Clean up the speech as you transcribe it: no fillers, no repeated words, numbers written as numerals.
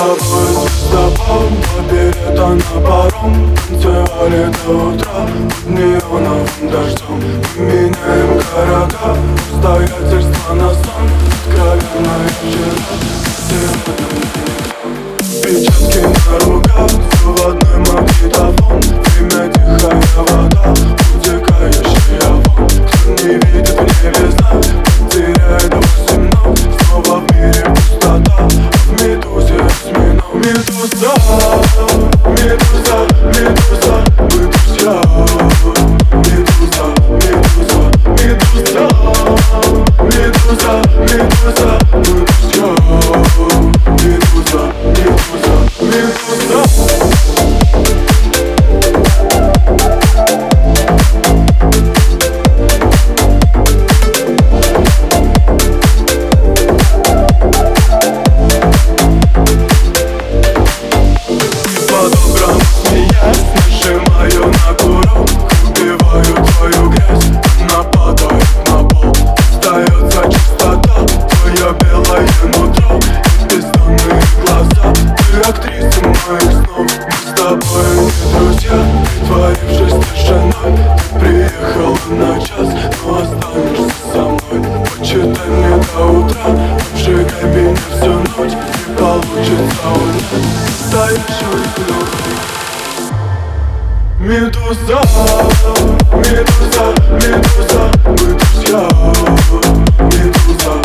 тобой звездопад, два билета на паром. Танцевали до утра под неоновым дождем. Мы меняем города, обстоятельства на сон. Откровенная вчера, печатки на руках, заводной магнитофон. Время тихая вода, утекающая вон. Кто не видит в небе знак, потеряет 8 ног. Снова в мире пустота, а в медузе осьминог. Медуза, медуза, медуза, мы друзья. Медуза, медуза, медуза, медуза, медуза, мы друзья. Медуза, медуза, медуза. По-доброму смеясь, нажимаю на курок. Убиваю твою грязь, она падает на пол. Остается чистота, твое белое нутро и бездонные глаза. Ты актриса моих снов, мы с тобой не друзья. Притворившись тишиной, ты приехала на час, но останешься со мной. Почитай мне до утра, обжигай меня всю ночь, не получится унять настоящую любовь. Медуза, медуза, медуза, мы друзья. Медуза,